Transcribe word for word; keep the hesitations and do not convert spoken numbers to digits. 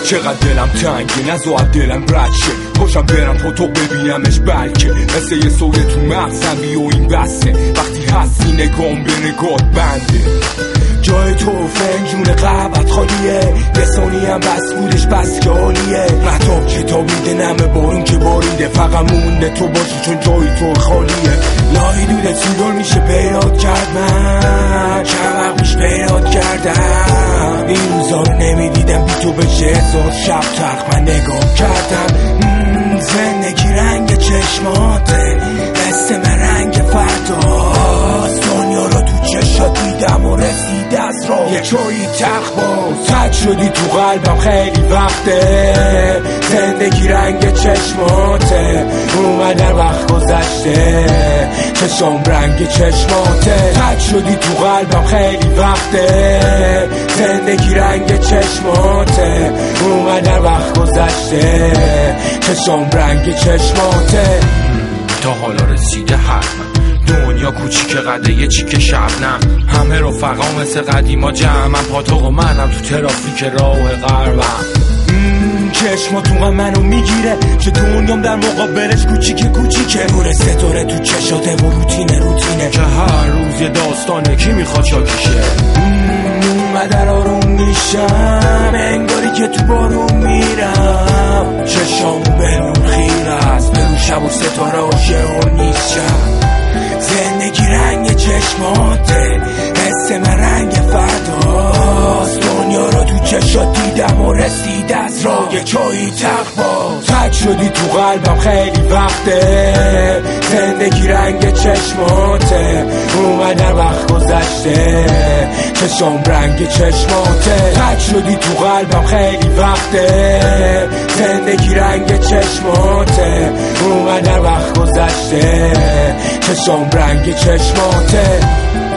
چقدر دلم تنگه نزاید دلم رد شه، پاشم برم پاتو ببینمش بلکه مثل یه سویه تو مغزم بی و این بسه، وقتی هستی نگام به نگات بنده. جای تو فنجون قهوت خالیه، یه ثانی هم بس بودش بس که عالیه. مهتاب کتابیده نمه بارون که باریده، فقط مونده تو باشی چون جای تو خالیه. لای دوده سیدار میشه پیدات کرد، من چند وقت میشه پیدات کردم. این روزا رو نمیدیدم بی تو بشه هزار شب تخت من نگاه کردم. زندگی رنگ چشماته، حس من رنگ فرداست. دنیا رو تو چشات دیدم و رسید از راه یه جایی تخت باز. تک شدی تو قلبم خیلی وقته، زندگی رنگ چشماته. اومدن وقت گذشته، چشم رنگ چشماته. تک شدی تو قلبم خیلی وقته، زندگی رنگ چشماته. اومدن وقت گذشته، چشم رنگ چشماته. تا حالا رسیده حتما دنیا کوچیک قده یه چیک شبنم، همه رفقا مثل قدیما جمعم. پاتوق و منم تو ترافیک راه غربم. چشما تو هم منو میگیره، چه دنیام در مقابلش کوچیکه کوچیکه. نور ستاره تو چشاته و روتینه روتینه، که هر روز یه داستانه کی میخواد شاکیشه. اومدن آروم میشم انگاری که تو بارون میرم. چشامو به نور خیره است، به رو شب و ستاره عاشق نیست شب. زندگی رنگ چشماته، حس من رنگ فرداست. دنیا رو تو چشات دیدم و رسید از راه یه جایی تخت باز. تک شدی تو قلبم خیلی وقته، زندگی رنگ چشماته. اومدن وقت گذشته، چشم رنگ چشماته. تک شدی تو قلبم خیلی وقته، زندگی رنگ چشماته. اومدن وقت گذشته، چشم رنگ چشماته.